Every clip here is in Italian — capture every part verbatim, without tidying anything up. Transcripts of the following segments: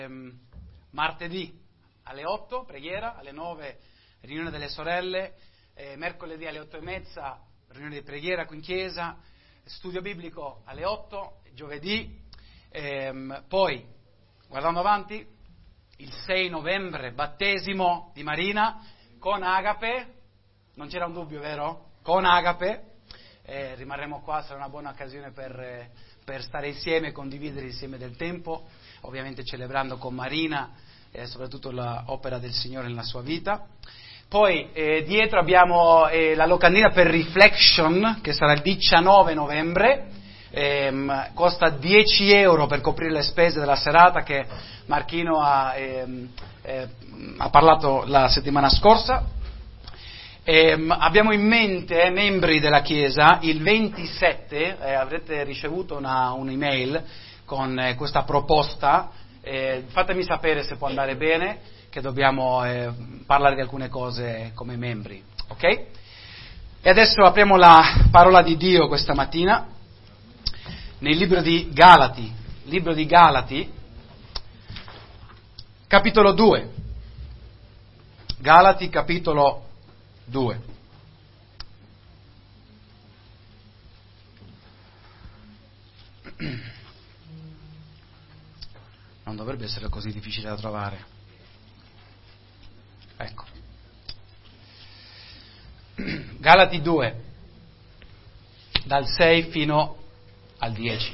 Ehm, martedì alle otto preghiera, alle nove riunione delle sorelle, eh, mercoledì alle otto e mezza riunione di preghiera qui in chiesa, studio biblico alle otto, giovedì, ehm, poi guardando avanti il sei novembre battesimo di Marina con Agape, non c'era un dubbio, vero? Con Agape, eh, rimarremo qua, sarà una buona occasione per, eh, per stare insieme e condividere insieme del tempo, ovviamente celebrando con Marina eh, soprattutto l'opera del Signore nella sua vita. Poi eh, dietro abbiamo eh, la locandina per Reflection, che sarà il diciannove novembre, ehm, costa dieci euro per coprire le spese della serata che Marchino ha, ehm, eh, ha parlato la settimana scorsa. Ehm, abbiamo in mente, eh, membri della Chiesa, il ventisette, eh, avrete ricevuto una, un'email con eh, questa proposta, eh, fatemi sapere se può andare bene, che dobbiamo eh, parlare di alcune cose come membri, ok? E adesso apriamo la parola di Dio questa mattina nel libro di Galati, libro di Galati, capitolo due, Galati capitolo due. Non dovrebbe essere così difficile da trovare. Ecco. Galati due, dal sei fino al dieci.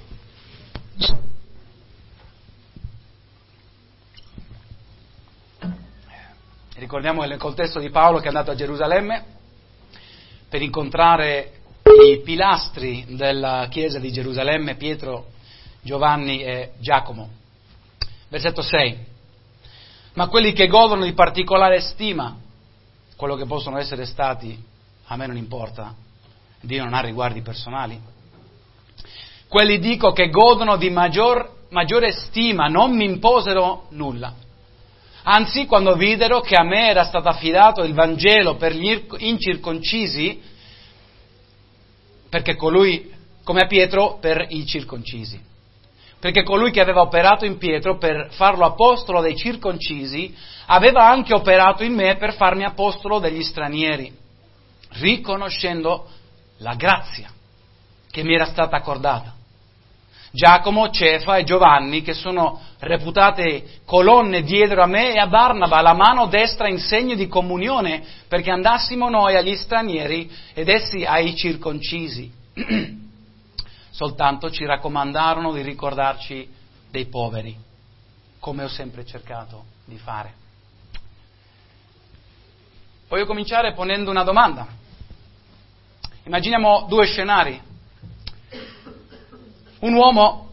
Ricordiamo nel contesto di Paolo che è andato a Gerusalemme per incontrare i pilastri della chiesa di Gerusalemme, Pietro, Giovanni e Giacomo. Versetto sei. Ma quelli che godono di particolare stima, quello che possono essere stati, a me non importa, Dio non ha riguardi personali. Quelli dico che godono di maggior, maggiore stima, non mi imposero nulla. Anzi, quando videro che a me era stato affidato il Vangelo per gli incirconcisi, perché colui, come a Pietro, per i circoncisi. Perché colui che aveva operato in Pietro per farlo apostolo dei circoncisi, aveva anche operato in me per farmi apostolo degli stranieri, riconoscendo la grazia che mi era stata accordata. Giacomo, Cefa e Giovanni, che sono reputate colonne, diedero a me e a Barnaba la mano destra in segno di comunione, perché andassimo noi agli stranieri ed essi ai circoncisi. Soltanto ci raccomandarono di ricordarci dei poveri, come ho sempre cercato di fare. Voglio cominciare ponendo una domanda. Immaginiamo due scenari. Un uomo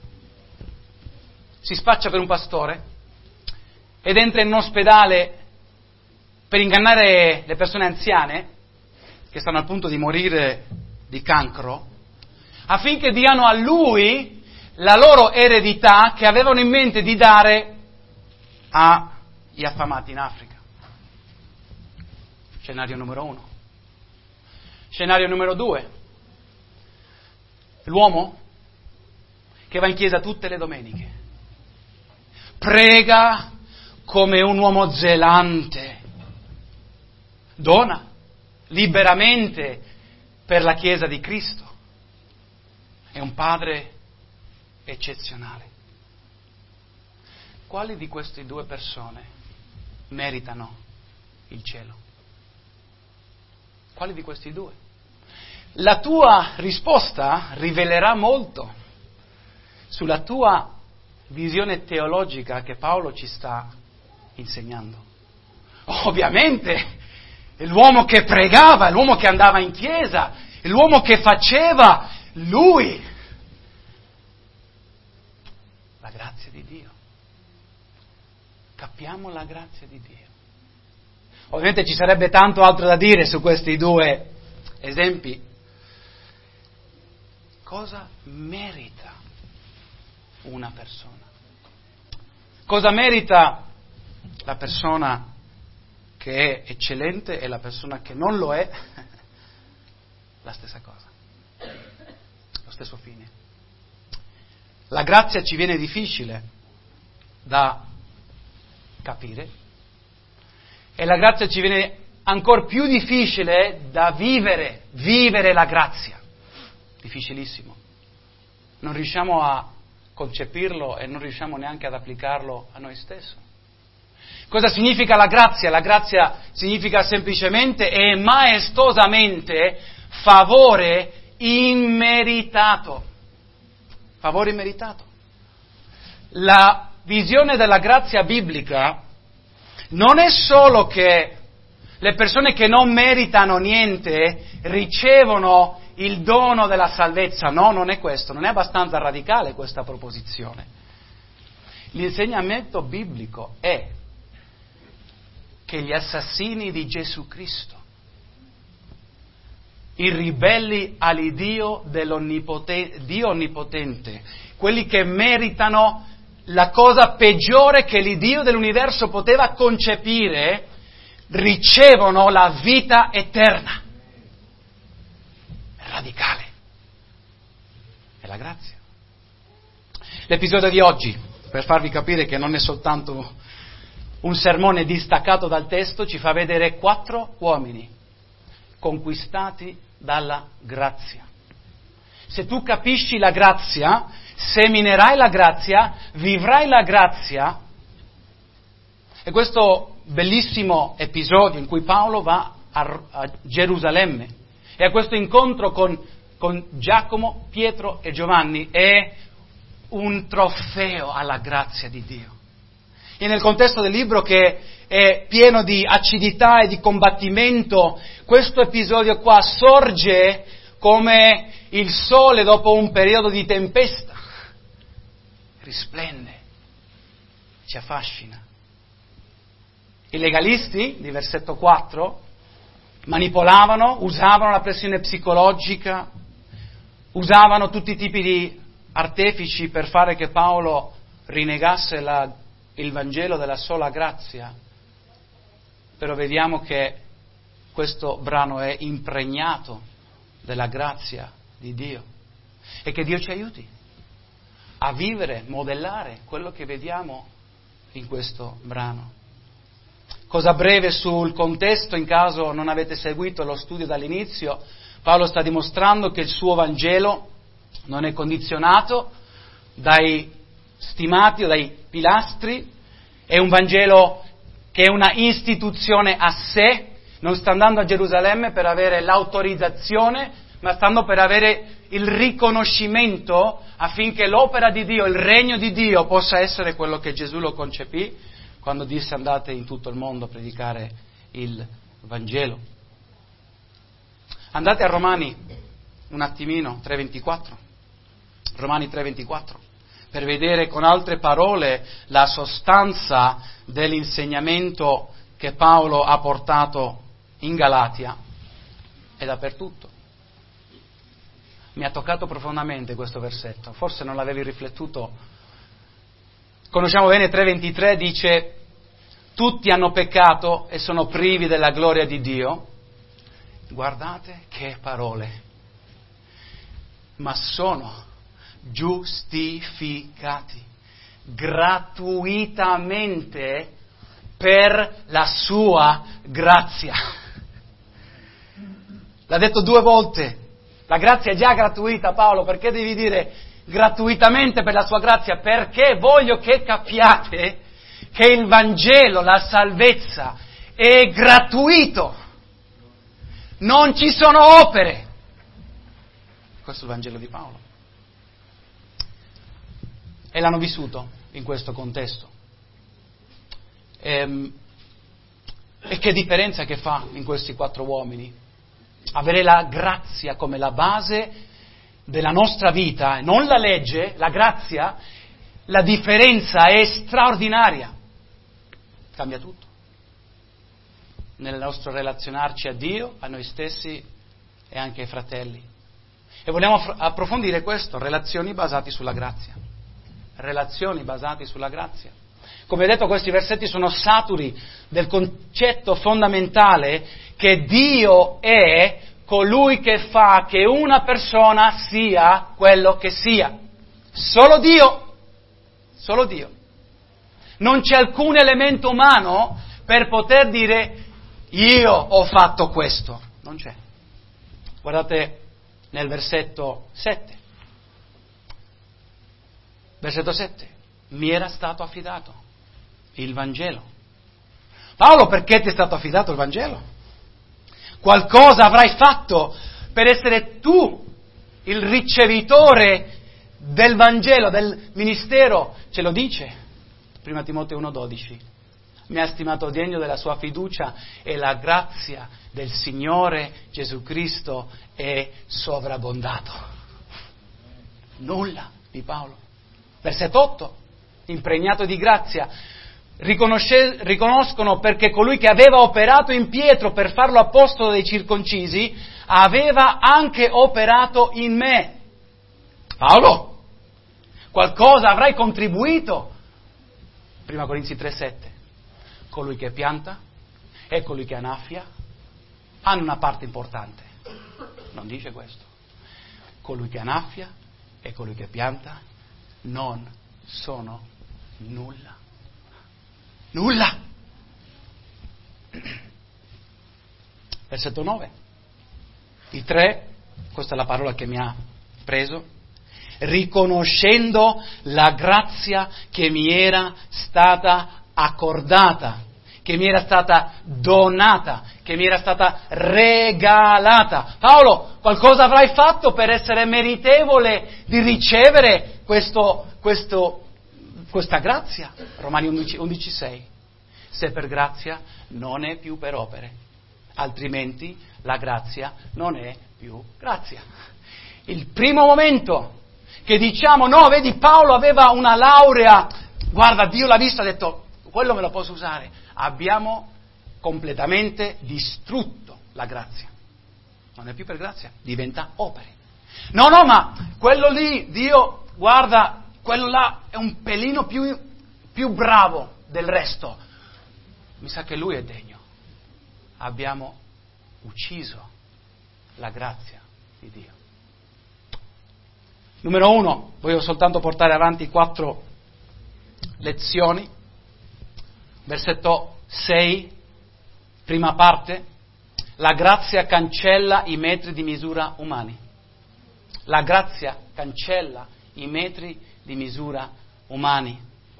si spaccia per un pastore ed entra in un ospedale per ingannare le persone anziane che stanno al punto di morire di cancro, affinché diano a lui la loro eredità che avevano in mente di dare agli affamati in Africa. Scenario numero uno. Scenario numero due. L'uomo che va in chiesa tutte le domeniche, prega come un uomo zelante, dona liberamente per la chiesa di Cristo, è un padre eccezionale. Quali di queste due persone meritano il cielo? Quali di questi due? La tua risposta rivelerà molto sulla tua visione teologica che Paolo ci sta insegnando. Ovviamente, l'uomo che pregava, l'uomo che andava in chiesa, l'uomo che faceva, lui, la grazia di Dio. Capiamo la grazia di Dio. Ovviamente ci sarebbe tanto altro da dire su questi due esempi. Cosa merita una persona? Cosa merita la persona che è eccellente e la persona che non lo è? La stessa cosa, lo stesso fine. La grazia ci viene difficile da capire e la grazia ci viene ancora più difficile da vivere, vivere la grazia. Difficilissimo. Non riusciamo a concepirlo e non riusciamo neanche ad applicarlo a noi stessi. Cosa significa la grazia? La grazia significa semplicemente e maestosamente favore immeritato. Favore immeritato. La visione della grazia biblica non è solo che le persone che non meritano niente ricevono il dono della salvezza, no, non è questo, non è abbastanza radicale questa proposizione. L'insegnamento biblico è che gli assassini di Gesù Cristo, i ribelli all'Iddio dell'onnipotente, Dio onnipotente, quelli che meritano la cosa peggiore che l'Iddio dell'universo poteva concepire, ricevono la vita eterna. È radicale. È la grazia. L'episodio di oggi, per farvi capire che non è soltanto un sermone distaccato dal testo, ci fa vedere quattro uomini conquistati dalla grazia. Se tu capisci la grazia, seminerai la grazia, vivrai la grazia. E questo bellissimo episodio in cui Paolo va a, a Gerusalemme e a questo incontro con, con Giacomo, Pietro e Giovanni è un trofeo alla grazia di Dio. E nel contesto del libro che è pieno di acidità e di combattimento, questo episodio qua sorge come il sole dopo un periodo di tempesta. Risplende, ci affascina. I legalisti, di versetto quattro, manipolavano, usavano la pressione psicologica, usavano tutti i tipi di artefici per fare che Paolo rinnegasse la, il Vangelo della sola grazia. Però vediamo che questo brano è impregnato della grazia di Dio e che Dio ci aiuti a vivere, modellare quello che vediamo in questo brano. Cosa breve sul contesto, in caso non avete seguito lo studio dall'inizio. Paolo sta dimostrando che il suo Vangelo non è condizionato dai stimati o dai pilastri, è un Vangelo che è una istituzione a sé, non sta andando a Gerusalemme per avere l'autorizzazione, ma stando per avere il riconoscimento affinché l'opera di Dio, il regno di Dio possa essere quello che Gesù lo concepì quando disse andate in tutto il mondo a predicare il Vangelo. Andate a Romani un attimino, tre ventiquattro, Romani tre ventiquattro, per vedere con altre parole la sostanza dell'insegnamento che Paolo ha portato in Galatia e dappertutto. Mi ha toccato profondamente questo versetto, forse non l'avevi riflettuto. Conosciamo bene tre ventitré, dice tutti hanno peccato e sono privi della gloria di Dio. Guardate che parole, ma sono giustificati gratuitamente per la sua grazia. L'ha detto due volte, la grazia è già gratuita, Paolo, perché devi dire gratuitamente per la sua grazia? Perché voglio che capiate che il Vangelo, la salvezza, è gratuito. Non ci sono opere. Questo è il Vangelo di Paolo. E l'hanno vissuto in questo contesto. E, e che differenza che fa in questi quattro uomini? Avere la grazia come la base della nostra vita, non la legge, la grazia, la differenza è straordinaria. Cambia tutto. Nel nostro relazionarci a Dio, a noi stessi e anche ai fratelli. E vogliamo approfondire questo, relazioni basate sulla grazia. Relazioni basate sulla grazia. Come detto, questi versetti sono saturi del concetto fondamentale che Dio è colui che fa che una persona sia quello che sia. Solo Dio. Solo Dio. Non c'è alcun elemento umano per poter dire io ho fatto questo. Non c'è. Guardate nel versetto sette. Versetto sette. Mi era stato affidato il Vangelo. Paolo, perché ti è stato affidato il Vangelo? Qualcosa avrai fatto per essere tu il ricevitore del Vangelo, del ministero. Ce lo dice Prima Timoteo uno dodici. Mi ha stimato degno della sua fiducia e la grazia del Signore Gesù Cristo è sovrabbondato. Nulla di Paolo. Versetto otto. Impregnato di grazia. Riconosce, riconoscono perché colui che aveva operato in Pietro per farlo apostolo dei circoncisi aveva anche operato in me. Paolo, qualcosa avrai contribuito. Prima Corinzi tre sette. Colui che pianta e colui che annaffia hanno una parte importante. Non dice questo. Colui che annaffia e colui che pianta non sono nulla. Nulla. Versetto nove. I tre, questa è la parola che mi ha preso, riconoscendo la grazia che mi era stata accordata, che mi era stata donata, che mi era stata regalata. Paolo, qualcosa avrai fatto per essere meritevole di ricevere questo, questo, questa grazia. Romani undici sei. Se per grazia non è più per opere, altrimenti la grazia non è più grazia. Il primo momento che diciamo, no, vedi, Paolo aveva una laurea, guarda, Dio l'ha visto, ha detto, quello me lo posso usare. Abbiamo completamente distrutto la grazia. Non è più per grazia, diventa opere. No, no, ma quello lì, Dio, guarda, quello là è un pelino più, più bravo del resto. Mi sa che lui è degno. Abbiamo ucciso la grazia di Dio. Numero uno, voglio soltanto portare avanti quattro lezioni. Versetto sei, prima parte, la grazia cancella i metri di misura umani. La grazia cancella i metri di misura umani.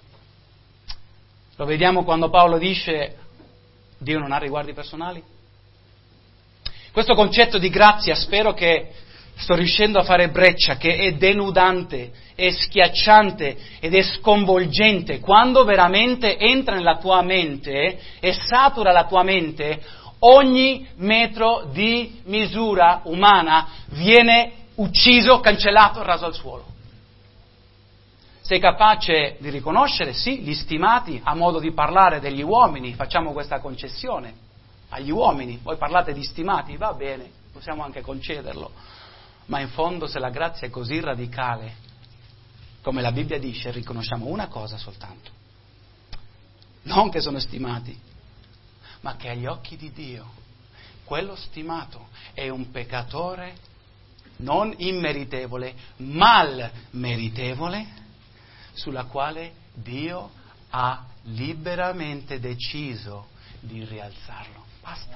Lo vediamo quando Paolo dice Dio non ha riguardi personali. Questo concetto di grazia, spero che sto riuscendo a fare breccia, che è denudante, è schiacciante ed è sconvolgente quando veramente entra nella tua mente e satura la tua mente. Ogni metro di misura umana viene ucciso, cancellato, raso al suolo. Sei capace di riconoscere, sì, gli stimati, a modo di parlare degli uomini, facciamo questa concessione agli uomini, voi parlate di stimati, va bene, possiamo anche concederlo, ma in fondo se la grazia è così radicale, come la Bibbia dice, riconosciamo una cosa soltanto, non che sono stimati, ma che agli occhi di Dio quello stimato è un peccatore non immeritevole, mal meritevole, sulla quale Dio ha liberamente deciso di rialzarlo. Basta.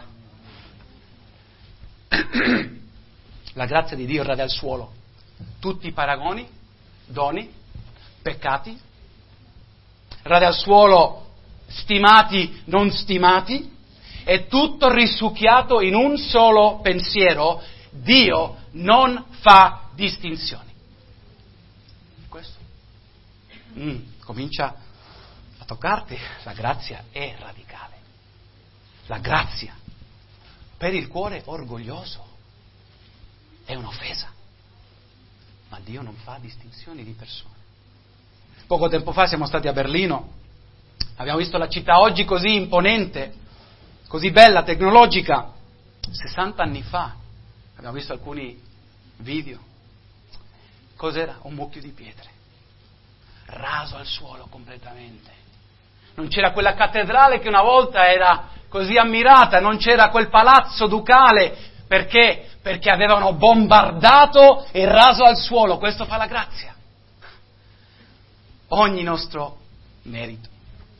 La grazia di Dio rade al suolo tutti i paragoni, doni, peccati, rade al suolo stimati, non stimati, è tutto risucchiato in un solo pensiero: Dio non fa distinzioni. Questo mm, comincia a toccarti. La grazia è radicale. La grazia per il cuore orgoglioso è un'offesa, ma Dio non fa distinzioni di persone. Poco tempo fa siamo stati a Berlino, abbiamo visto la città oggi così imponente, così bella, tecnologica. sessanta anni fa abbiamo visto alcuni video. Cos'era? Un mucchio di pietre, raso al suolo completamente. Non c'era quella cattedrale che una volta era così ammirata, non c'era quel palazzo ducale, perché? Perché avevano bombardato e raso al suolo. Questo fa la grazia. Ogni nostro merito,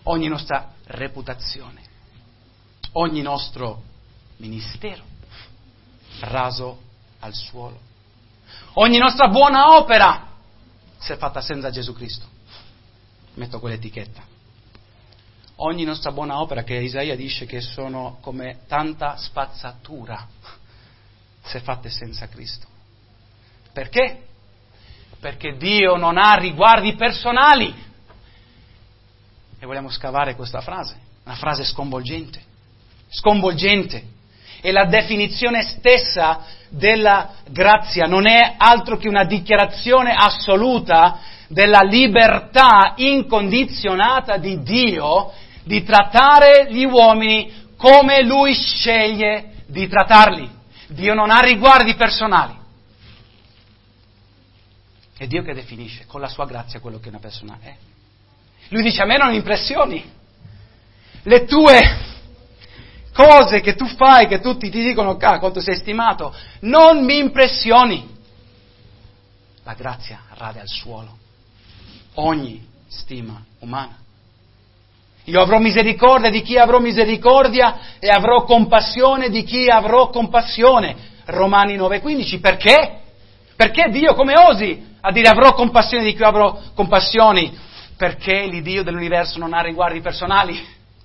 ogni nostra reputazione, ogni nostro ministero raso al suolo, ogni nostra buona opera se fatta senza Gesù Cristo. Metto quell'etichetta. Ogni nostra buona opera, che Isaia dice che sono come tanta spazzatura se fatte senza Cristo. Perché? Perché Dio non ha riguardi personali. E vogliamo scavare questa frase, una frase sconvolgente, sconvolgente. E la definizione stessa della grazia non è altro che una dichiarazione assoluta della libertà incondizionata di Dio di trattare gli uomini come Lui sceglie di trattarli. Dio non ha riguardi personali. È Dio che definisce con la sua grazia quello che una persona è. Lui dice: a me non impressioni. Le tue cose che tu fai, che tutti ti dicono ah, quanto sei stimato, non mi impressioni. La grazia rade al suolo ogni stima umana. Io avrò misericordia di chi avrò misericordia e avrò compassione di chi avrò compassione. Romani nove quindici. Perché? Perché Dio, come osi a dire avrò compassione di chi avrò compassioni? Perché l'Iddio dell'universo non ha riguardi personali.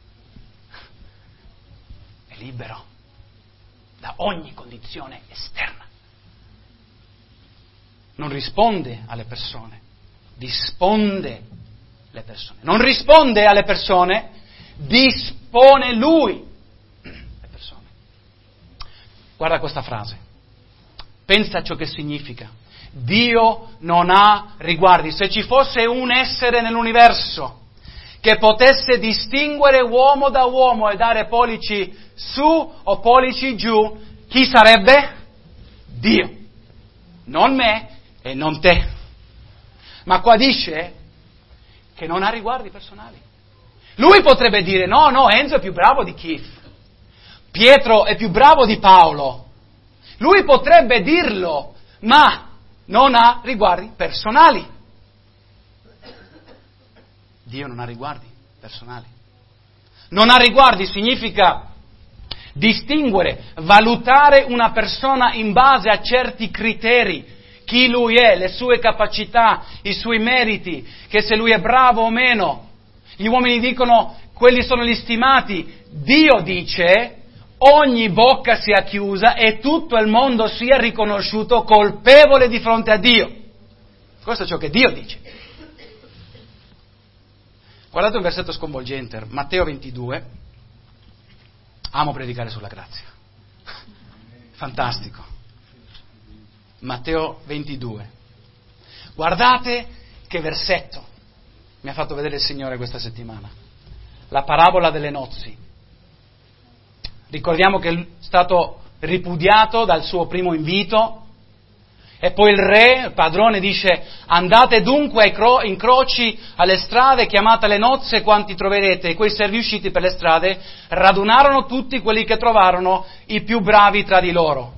È libero da ogni condizione esterna. Non risponde alle persone, dispone le persone. Non risponde alle persone, dispone Lui le persone. Guarda questa frase. Pensa a ciò che significa. Dio non ha riguardi. Se ci fosse un essere nell'universo che potesse distinguere uomo da uomo e dare pollici su o pollici giù, chi sarebbe? Dio. Non me e non te. Ma qua dice che non ha riguardi personali. Lui potrebbe dire: no, no, Enzo è più bravo di Keith, Pietro è più bravo di Paolo. Lui potrebbe dirlo, ma non ha riguardi personali. Dio non ha riguardi personali. Non ha riguardi significa distinguere, valutare una persona in base a certi criteri. Chi lui è, le sue capacità, i suoi meriti, che se lui è bravo o meno. Gli uomini dicono, quelli sono gli stimati. Dio dice, ogni bocca sia chiusa e tutto il mondo sia riconosciuto colpevole di fronte a Dio. Questo è ciò che Dio dice. Guardate un versetto sconvolgente, Matteo ventidue. Amo predicare sulla grazia. Fantastico. Matteo ventidue. Guardate che versetto mi ha fatto vedere il Signore questa settimana. La parabola delle nozzi. Ricordiamo che è stato ripudiato dal suo primo invito e poi il re, il padrone, dice: andate dunque ai cro- incroci alle strade, chiamate alle nozze quanti troverete. E quei servi usciti per le strade radunarono tutti quelli che trovarono, i più bravi tra di loro.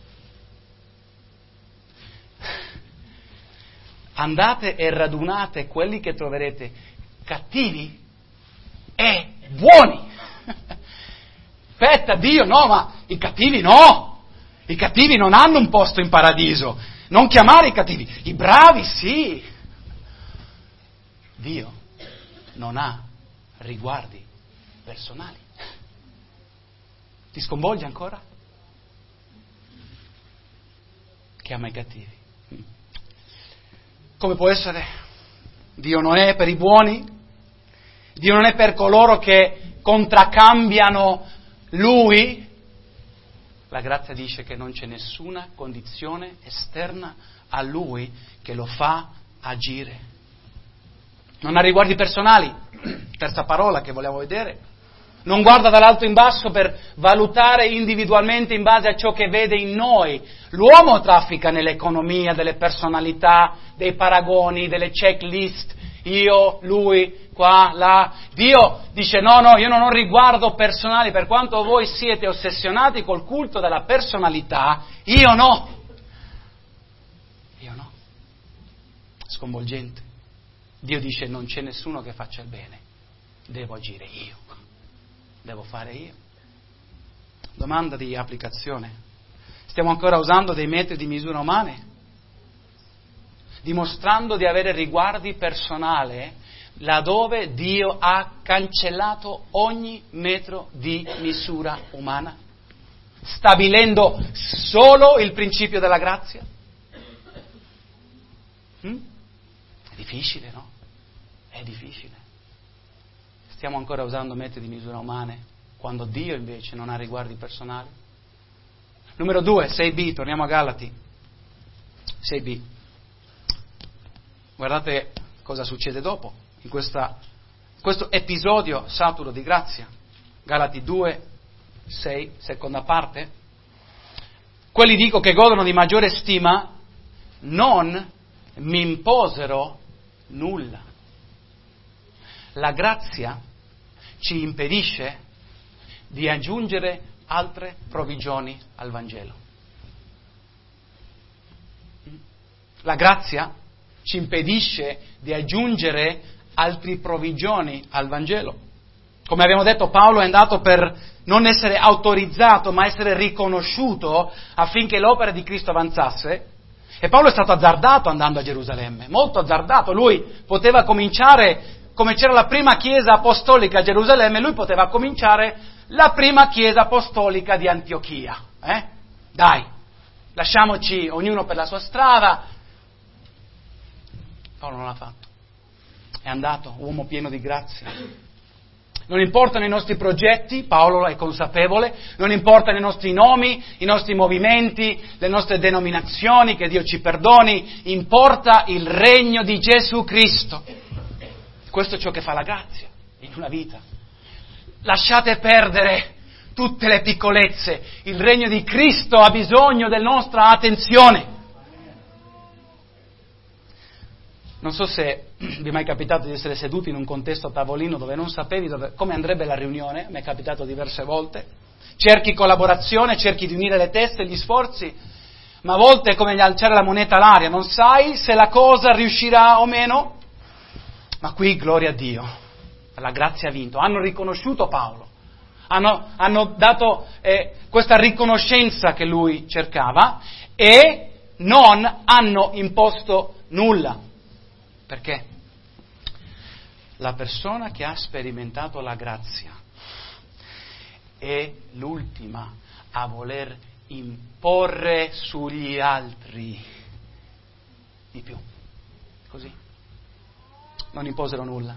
Andate e radunate quelli che troverete cattivi e buoni. Aspetta, Dio, no, ma i cattivi no. I cattivi non hanno un posto in paradiso. Non chiamare i cattivi. I bravi sì. Dio non ha riguardi personali. Ti sconvolge ancora? Chiama i cattivi. Come può essere? Dio non è per i buoni? Dio non è per coloro che contraccambiano Lui? La grazia dice che non c'è nessuna condizione esterna a Lui che lo fa agire. Non ha riguardi personali, terza parola che volevo vedere. Non guarda dall'alto in basso per valutare individualmente in base a ciò che vede in noi. L'uomo traffica nell'economia delle personalità, dei paragoni, delle checklist. Io, lui, qua, là. Dio dice no, no, io non ho riguardo personali, per quanto voi siete ossessionati col culto della personalità, io no. Io no. Sconvolgente. Dio dice non c'è nessuno che faccia il bene. devo agire io, devo fare io. Domanda di applicazione. Stiamo ancora usando dei metodi di misura umane? Dimostrando di avere riguardi personali laddove Dio ha cancellato ogni metro di misura umana, stabilendo solo il principio della grazia? Mm? È difficile, no? È difficile. Stiamo ancora usando metodi di misura umane quando Dio invece non ha riguardi personali? Numero due, sei B, torniamo a Galati. sei B. Guardate cosa succede dopo, in questa, questo episodio saturo di grazia. Galati due, sei, seconda parte. Quelli dico che godono di maggiore stima non mi imposero nulla. La grazia ci impedisce di aggiungere altre provvigioni al Vangelo. La grazia ci impedisce di aggiungere altre provvigioni al Vangelo. Come abbiamo detto, Paolo è andato per non essere autorizzato, ma essere riconosciuto affinché l'opera di Cristo avanzasse. E Paolo è stato azzardato andando a Gerusalemme, molto azzardato. Lui poteva cominciare, come c'era la prima chiesa apostolica a Gerusalemme, lui poteva cominciare la prima chiesa apostolica di Antiochia. Eh? Dai, lasciamoci ognuno per la sua strada. Paolo non l'ha fatto. È andato, uomo pieno di grazia. Non importano i nostri progetti, Paolo è consapevole, non importano i nostri nomi, i nostri movimenti, le nostre denominazioni, che Dio ci perdoni, importa il regno di Gesù Cristo. Questo è ciò che fa la grazia in una vita. Lasciate perdere tutte le piccolezze, il regno di Cristo ha bisogno della nostra attenzione. Non so se vi è mai capitato di essere seduti in un contesto a tavolino dove non sapevi dove, come andrebbe la riunione, mi è capitato diverse volte. Cerchi collaborazione, cerchi di unire le teste, gli sforzi, ma a volte è come lanciare la moneta all'aria, non sai se la cosa riuscirà o meno. Ma qui, gloria a Dio, la grazia ha vinto. Hanno riconosciuto Paolo, hanno, hanno dato eh, questa riconoscenza che lui cercava e non hanno imposto nulla. Perché? La persona che ha sperimentato la grazia è l'ultima a voler imporre sugli altri di più. Così. Non imposero nulla.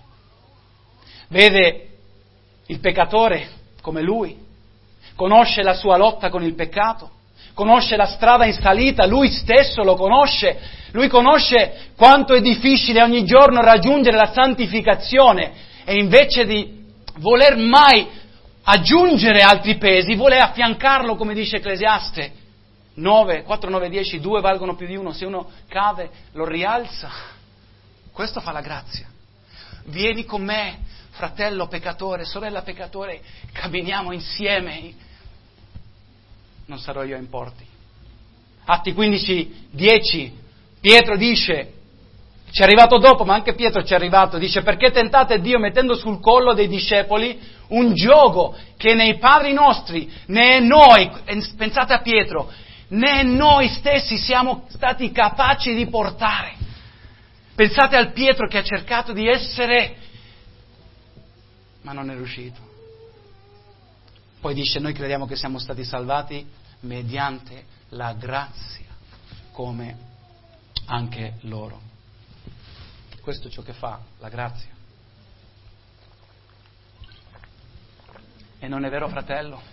Vede il peccatore come lui, conosce la sua lotta con il peccato, conosce la strada in salita, lui stesso lo conosce. Lui conosce quanto è difficile ogni giorno raggiungere la santificazione e invece di voler mai aggiungere altri pesi, vuole affiancarlo, come dice Ecclesiaste nove, quattro, nove, dieci, due valgono più di uno, se uno cade lo rialza. Questo fa la grazia. Vieni con me, fratello peccatore, sorella peccatore, camminiamo insieme. Non sarò io a importi. Atti quindici, dieci. Pietro dice, ci è arrivato dopo, ma anche Pietro ci è arrivato, dice, perché tentate Dio mettendo sul collo dei discepoli un giogo che nei padri nostri, né noi, pensate a Pietro, né noi stessi siamo stati capaci di portare. Pensate al Pietro che ha cercato di essere, ma non è riuscito. Poi dice, noi crediamo che siamo stati salvati mediante la grazia, come anche loro. Questo è ciò che fa la grazia. E non è vero, fratello?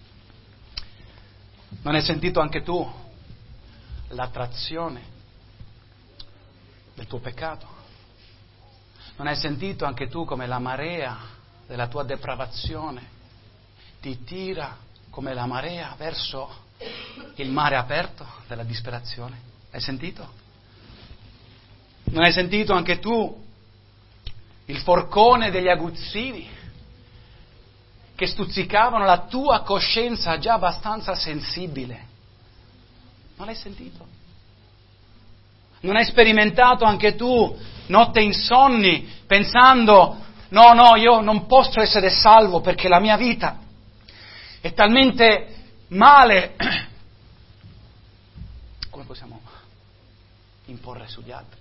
Non hai sentito anche tu l'attrazione del tuo peccato? Non hai sentito anche tu come la marea della tua depravazione ti tira come la marea verso il mare aperto della disperazione? Hai sentito? Non hai sentito anche tu il forcone degli aguzzini che stuzzicavano la tua coscienza già abbastanza sensibile? Non l'hai sentito? Non hai sperimentato anche tu notte insonni pensando no, no, io non posso essere salvo perché la mia vita è talmente male. Come possiamo imporre sugli altri?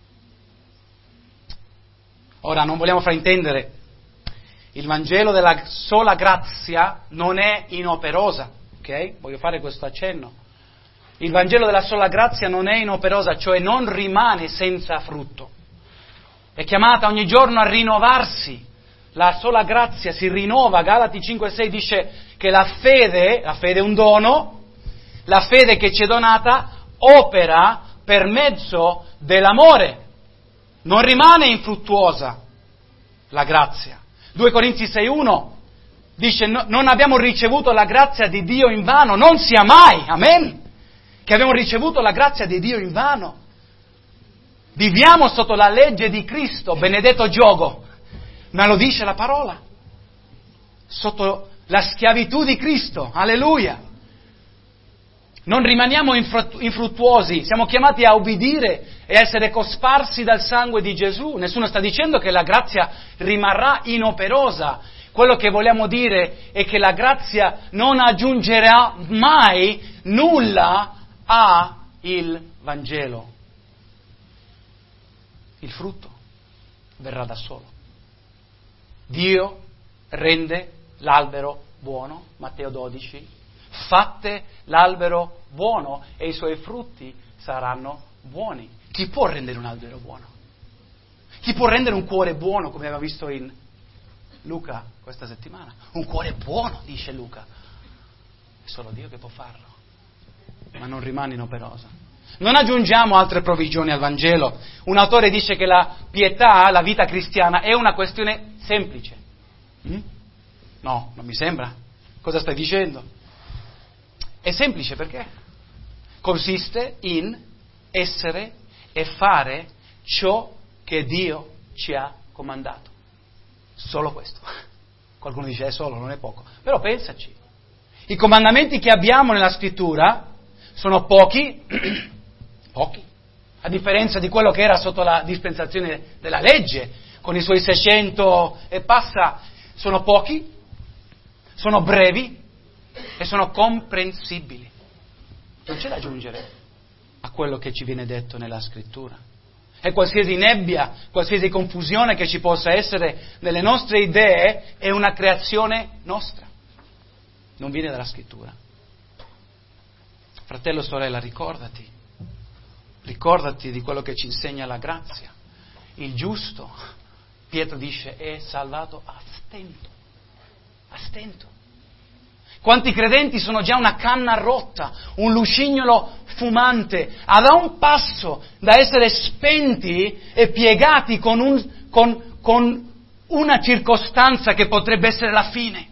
Ora, non vogliamo fraintendere, il Vangelo della sola grazia non è inoperosa, ok? Voglio fare questo accenno. Il Vangelo della sola grazia non è inoperosa, cioè non rimane senza frutto. È chiamata ogni giorno a rinnovarsi. La sola grazia si rinnova. Galati cinque sei dice che la fede, la fede è un dono, la fede che ci è donata opera per mezzo dell'amore. Non rimane infruttuosa la grazia. due Corinzi sei uno dice no, non abbiamo ricevuto la grazia di Dio in vano, non sia mai, amen, che abbiamo ricevuto la grazia di Dio in vano. Viviamo sotto la legge di Cristo, benedetto giogo, ma lo dice la parola, sotto la schiavitù di Cristo, alleluia. Non rimaniamo infruttuosi, siamo chiamati a ubbidire e a essere cosparsi dal sangue di Gesù. Nessuno sta dicendo che la grazia rimarrà inoperosa. Quello che vogliamo dire è che la grazia non aggiungerà mai nulla al Vangelo. Il frutto verrà da solo. Dio rende l'albero buono, Matteo dodici, fatte l'albero buono e i suoi frutti saranno buoni. Chi può rendere un albero buono? Chi può rendere un cuore buono, come abbiamo visto in Luca questa settimana? Un cuore buono, dice Luca. È solo Dio che può farlo, ma non rimane inoperosa. Non aggiungiamo altre provvigioni al Vangelo. Un autore dice che la pietà, la vita cristiana, è una questione semplice. Mm? No, non mi sembra. Cosa stai dicendo? È semplice perché consiste in essere e fare ciò che Dio ci ha comandato. Solo questo. Qualcuno dice è solo, non è poco. Però pensaci. I comandamenti che abbiamo nella Scrittura sono pochi, pochi, a differenza di quello che era sotto la dispensazione della legge, con i suoi seicento e passa, sono pochi, sono brevi e sono comprensibili. Non c'è da aggiungere a quello che ci viene detto nella Scrittura. E qualsiasi nebbia, qualsiasi confusione che ci possa essere nelle nostre idee è una creazione nostra. Non viene dalla Scrittura. Fratello, sorella, ricordati, ricordati di quello che ci insegna la grazia. Il giusto, Pietro dice, è salvato a stento, a stento. Quanti credenti sono già una canna rotta, un lucignolo fumante, ad un passo da essere spenti e piegati con, un, con, con una circostanza che potrebbe essere la fine.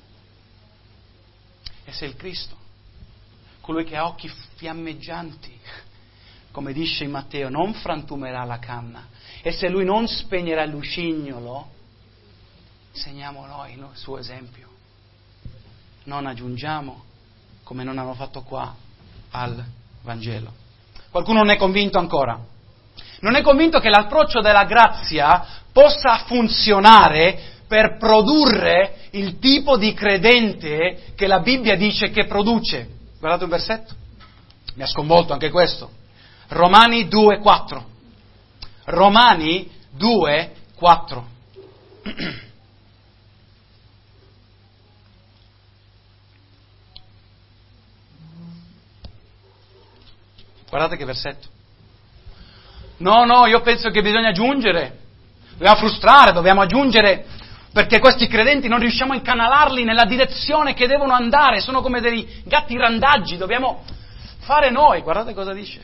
E se il Cristo, colui che ha occhi fiammeggianti, come dice in Matteo, non frantumerà la canna, e se lui non spegnerà il lucignolo, segniamo noi il suo esempio. Non aggiungiamo, come non hanno fatto qua, al Vangelo. Qualcuno non è convinto ancora? Non è convinto che l'approccio della grazia possa funzionare per produrre il tipo di credente che la Bibbia dice che produce. Guardate un versetto. Mi ha sconvolto anche questo. Romani due quattro. Romani due quattro. Guardate che versetto. No, no, io penso che bisogna aggiungere. Dobbiamo frustrare, dobbiamo aggiungere, perché questi credenti non riusciamo a incanalarli nella direzione che devono andare. Sono come dei gatti randaggi, dobbiamo fare noi. Guardate cosa dice.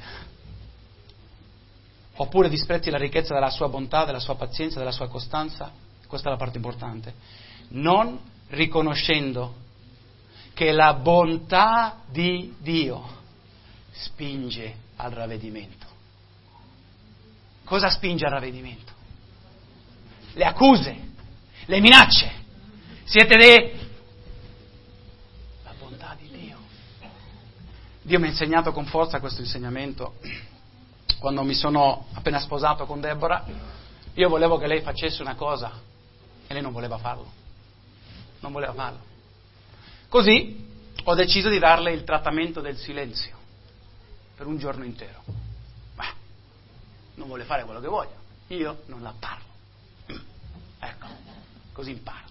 Oppure disprezzi la ricchezza della sua bontà, della sua pazienza, della sua costanza. Questa è la parte importante. Non riconoscendo che la bontà di Dio spinge al ravvedimento. Cosa spinge al ravvedimento? Le accuse, le minacce. Siete dei... La bontà di Dio. Dio mi ha insegnato con forza questo insegnamento quando mi sono appena sposato con Deborah. Io volevo che lei facesse una cosa E lei non voleva farlo. Non voleva farlo. Così ho deciso di darle il trattamento del silenzio per un giorno intero. Beh, non vuole fare quello che voglia. Io non la parlo. Ecco, così imparo.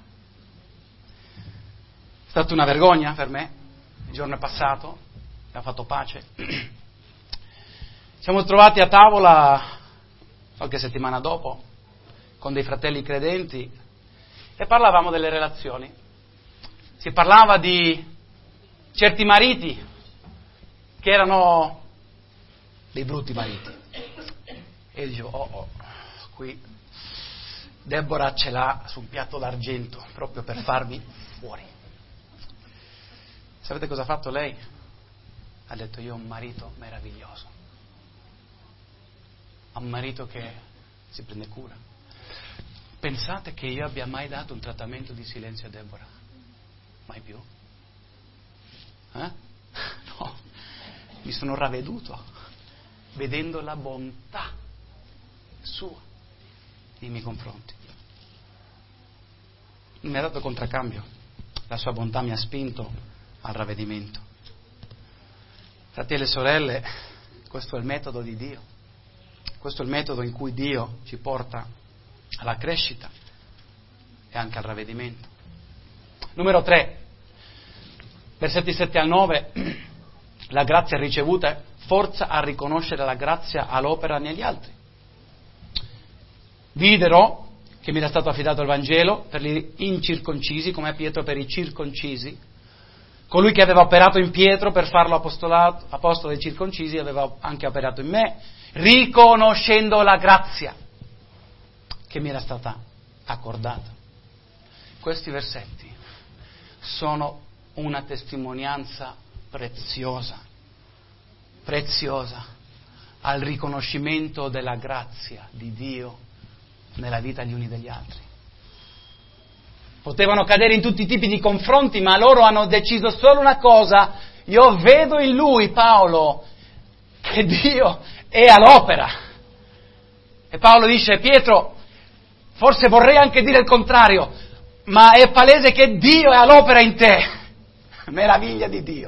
È stata una vergogna per me. Il giorno è passato, mi ha fatto pace. Siamo trovati a tavola qualche settimana dopo con dei fratelli credenti e parlavamo delle relazioni. Si parlava di certi mariti che erano dei brutti mariti. E io dicevo, oh oh, qui Deborah ce l'ha su un piatto d'argento proprio per farmi fuori. Sapete cosa ha fatto lei? Ha detto, io ho un marito meraviglioso. Ho un marito che si prende cura. Pensate che io abbia mai dato un trattamento di silenzio a Deborah? Mai più? Eh? No, mi sono ravveduto vedendo la bontà sua nei miei confronti. Non mi ha dato contraccambio, la sua bontà mi ha spinto al ravvedimento. Fratelli e sorelle, questo è il metodo di Dio, questo è il metodo in cui Dio ci porta alla crescita e anche al ravvedimento. Numero tre, versetti sette al nove, la grazia ricevuta forza a riconoscere la grazia all'opera negli altri. Videro che mi era stato affidato il Vangelo per gli incirconcisi, come a Pietro per i circoncisi. Colui che aveva operato in Pietro per farlo apostolato, apostolo dei circoncisi aveva anche operato in me, riconoscendo la grazia che mi era stata accordata. Questi versetti sono una testimonianza preziosa, preziosa al riconoscimento della grazia di Dio nella vita gli uni degli altri. Potevano cadere in tutti i tipi di confronti, ma loro hanno deciso solo una cosa: io vedo in lui, Paolo, che Dio è all'opera. E Paolo dice, Pietro, forse vorrei anche dire il contrario, ma è palese che Dio è all'opera in te. Meraviglia di Dio.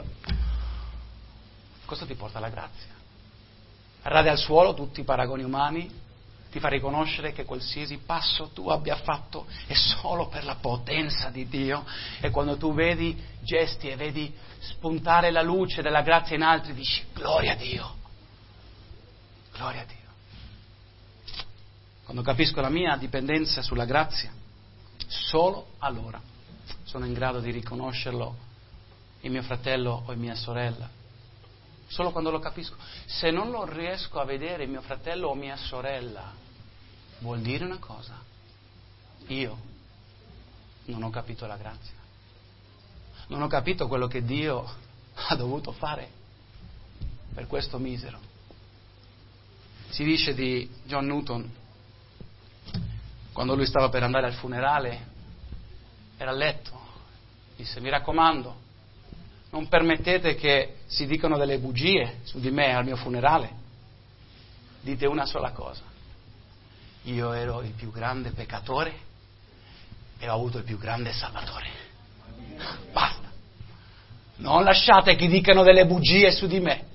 Cosa ti porta la grazia? Rade al suolo tutti i paragoni umani, ti fa riconoscere che qualsiasi passo tu abbia fatto è solo per la potenza di Dio, e quando tu vedi gesti e vedi spuntare la luce della grazia in altri, dici gloria a Dio, gloria a Dio. Quando capisco la mia dipendenza sulla grazia, solo allora sono in grado di riconoscerlo in mio fratello o in mia sorella. Solo quando lo capisco. Se non lo riesco a vedere in mio fratello o mia sorella, vuol dire una cosa: io non ho capito la grazia, non ho capito quello che Dio ha dovuto fare per questo misero. Si dice di John Newton, quando lui stava per andare al funerale, era a letto, disse: mi raccomando, non permettete che si dicano delle bugie su di me al mio funerale. Dite una sola cosa: io ero il più grande peccatore e ho avuto il più grande Salvatore. Basta. Non lasciate che dicano delle bugie su di me.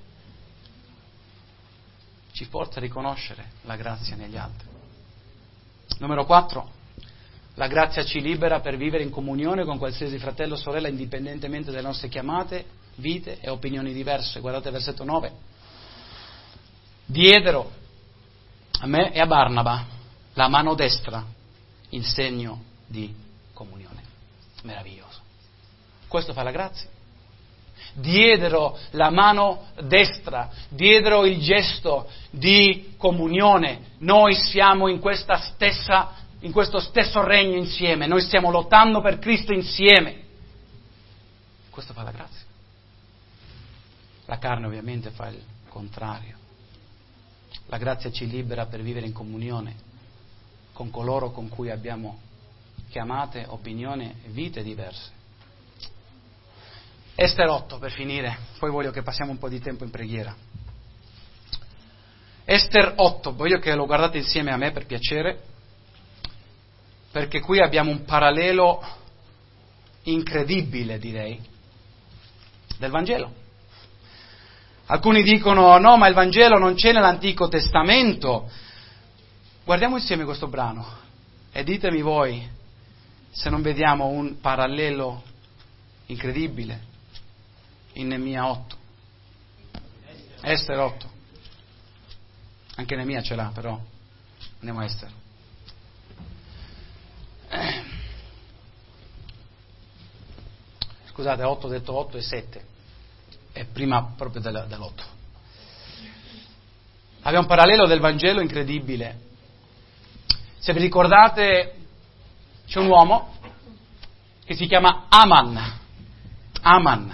Ci porta a riconoscere la grazia negli altri. Numero quattro. La grazia ci libera per vivere in comunione con qualsiasi fratello o sorella, indipendentemente dalle nostre chiamate, vite e opinioni diverse. Guardate il versetto nove. Diedero a me e a Barnaba la mano destra in segno di comunione. Meraviglioso. Questo fa la grazia. Diedero la mano destra, diedero il gesto di comunione. Noi siamo in questa stessa in questo stesso regno insieme, noi stiamo lottando per Cristo insieme. Questo fa la grazia. La carne ovviamente fa il contrario. La grazia ci libera per vivere in comunione con coloro con cui abbiamo chiamate, opinioni e vite diverse. Ester otto, per finire, poi voglio che passiamo un po' di tempo in preghiera. Ester otto, voglio che lo guardate insieme a me per piacere. perché qui abbiamo un parallelo incredibile, direi, del Vangelo. Alcuni dicono no, ma il Vangelo non c'è nell'Antico Testamento. Guardiamo insieme questo brano e ditemi voi se non vediamo un parallelo incredibile in Neemia otto. Ester otto. Anche Neemia ce l'ha, però andiamo a Ester. Eh. Scusate, otto, ho detto otto e sette. È prima proprio dell'otto. Abbiamo un parallelo del Vangelo incredibile. Se vi ricordate, c'è un uomo che si chiama Aman. Aman.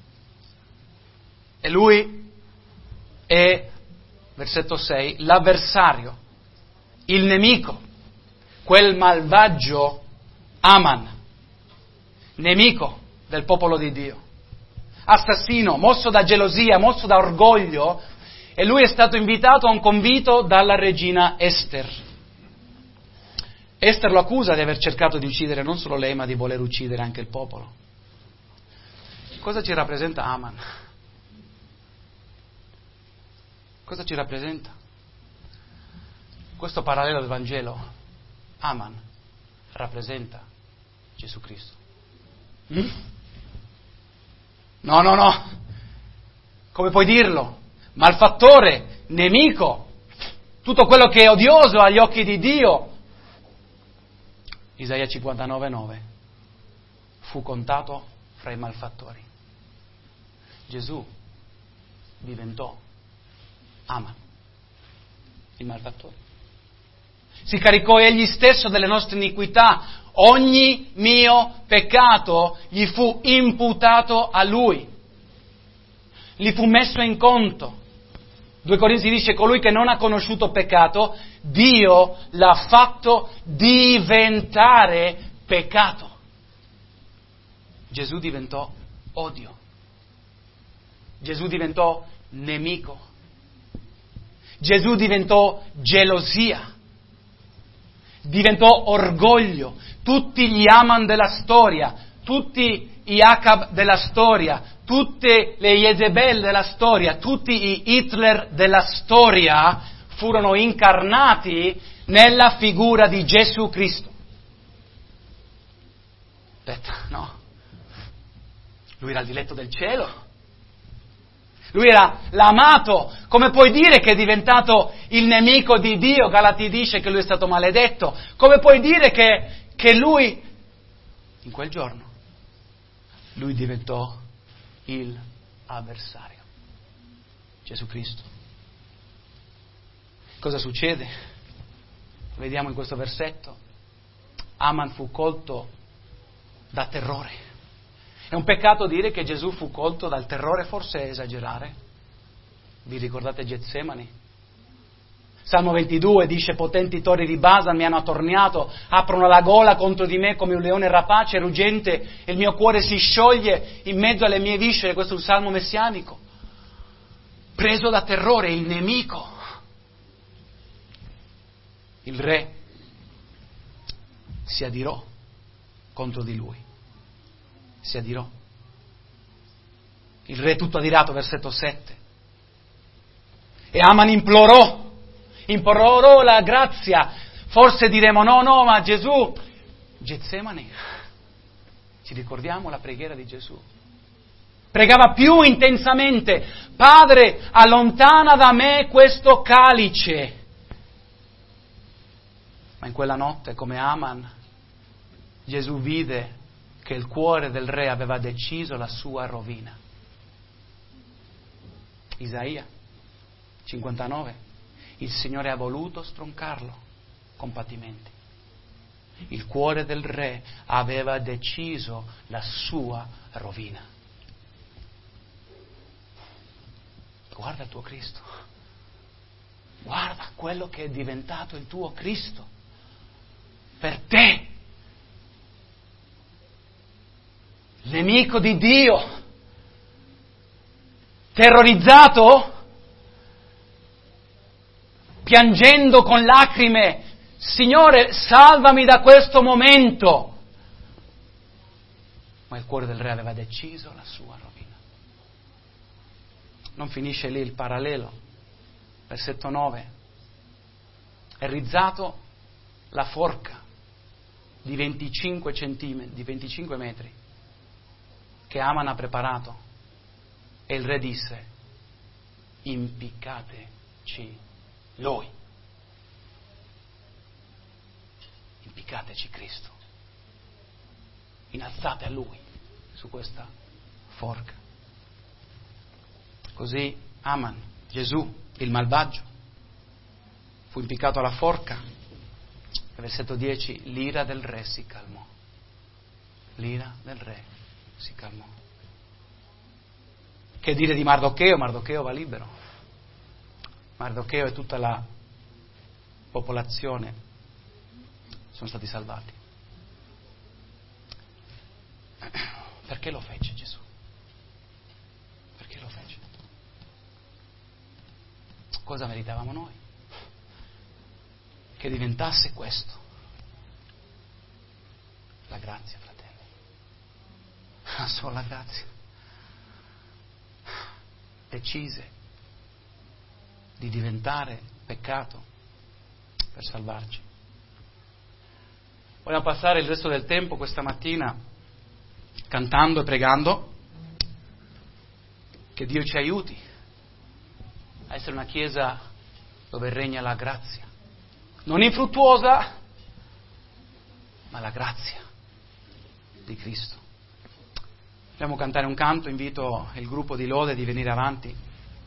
E lui è, versetto sei, l'avversario, il nemico, quel malvagio Aman, nemico del popolo di Dio, assassino, mosso da gelosia, mosso da orgoglio, e lui è stato invitato a un convito dalla regina Ester. Ester lo accusa di aver cercato di uccidere non solo lei, ma di voler uccidere anche il popolo. Cosa ci rappresenta Aman? Cosa ci rappresenta? Questo parallelo del Vangelo, Aman rappresenta Gesù Cristo. Mm? No, no, no. Come puoi dirlo? Malfattore, nemico, tutto quello che è odioso agli occhi di Dio. Isaia cinquantanove nove fu contato fra i malfattori. Gesù diventò Aman, il malfattore. Si caricò egli stesso delle nostre iniquità, ogni mio peccato gli fu imputato a lui, gli fu messo in conto. due Corinzi dice: colui che non ha conosciuto peccato, Dio l'ha fatto diventare peccato. Gesù diventò odio. Gesù diventò nemico. Gesù diventò gelosia. Diventò orgoglio. Tutti gli Aman della storia, tutti gli Acab della storia, tutte le Jezebel della storia, tutti gli Hitler della storia furono incarnati nella figura di Gesù Cristo. Aspetta, no. Lui era il diletto del cielo. Lui era l'amato. Come puoi dire che è diventato il nemico di Dio? Galati dice che lui è stato maledetto. Come puoi dire che, che lui, in quel giorno, lui diventò il avversario? Gesù Cristo. Cosa succede? Vediamo in questo versetto. Aman fu colto da terrore. È un peccato dire che Gesù fu colto dal terrore, forse è esagerare. Vi ricordate Getsemani? Salmo ventidue dice: potenti tori di Basan mi hanno attorniato, aprono la gola contro di me come un leone rapace e ruggente, e il mio cuore si scioglie in mezzo alle mie viscere. Questo è un salmo messianico. Preso da terrore, il nemico, il re si adirò contro di lui. Si adirò. Il re tutto adirato, versetto sette. E Aman implorò, implorò la grazia. Forse diremo: no, no, ma Gesù, Getsemani, ci ricordiamo la preghiera di Gesù. Pregava più intensamente: Padre, allontana da me questo calice. Ma in quella notte, come Aman, Gesù vide che il cuore del re aveva deciso la sua rovina. Isaia cinquantanove. Il Signore ha voluto stroncarlo con patimenti. Il cuore del re aveva deciso la sua rovina. Guarda il tuo Cristo. Guarda quello che è diventato il tuo Cristo per te. Nemico di Dio, terrorizzato, piangendo con lacrime Signore, salvami da questo momento. Ma il cuore del re aveva deciso la sua rovina. Non finisce lì il parallelo. Versetto nove. È rizzato la forca di venticinque centimetri, di venticinque metri, che Aman ha preparato. E il re disse: impiccateci lui. Impiccateci Cristo. Innalzate a lui su questa forca. Così Aman, Gesù, il malvagio, fu impiccato alla forca. Versetto dieci, l'ira del re si calmò. L'ira del re si calmò. Che dire di Mardocheo? Mardocheo va libero. Mardocheo e tutta la popolazione sono stati salvati. Perché lo fece Gesù? Perché lo fece? Cosa meritavamo noi? Che diventasse questo. La grazia, fratelli. La sola grazia. Decise di diventare peccato per salvarci. Vogliamo passare il resto del tempo questa mattina cantando e pregando che Dio ci aiuti a essere una chiesa dove regna la grazia. Non infruttuosa, ma la grazia di Cristo. Vogliamo cantare un canto, invito il gruppo di lode di venire avanti.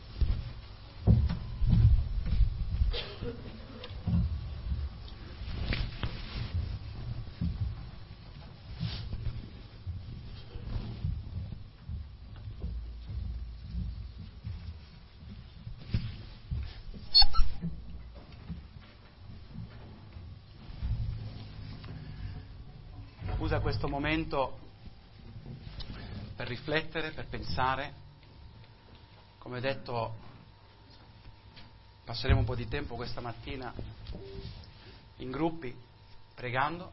Usa questo momento per riflettere, per pensare. Come detto, passeremo un po' di tempo questa mattina in gruppi pregando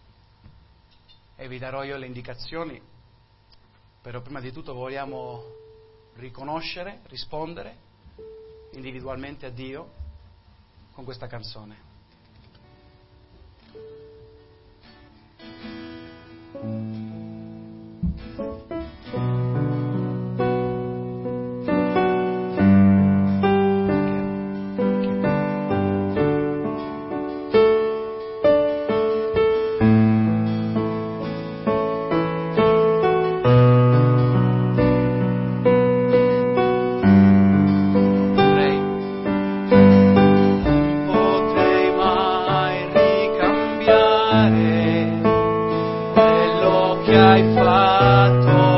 e vi darò io le indicazioni, però prima di tutto vogliamo riconoscere, rispondere individualmente a Dio con questa canzone. Hai fatto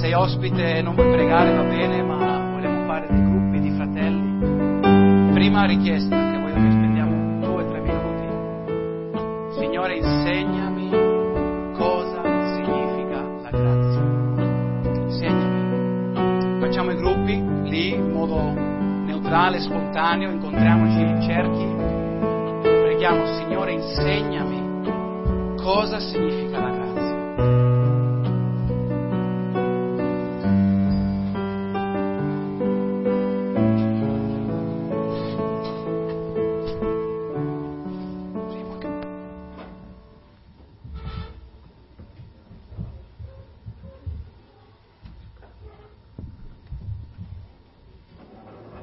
sei ospite e non vuoi pregare va bene, ma vogliamo fare dei gruppi di fratelli. Prima richiesta, che voglio che spendiamo due o tre minuti. Signore, insegnami cosa significa la grazia. Insegnami. Facciamo i gruppi lì in modo neutrale, spontaneo, incontriamoci in cerchi. Preghiamo, Signore, insegnami cosa significa la grazia.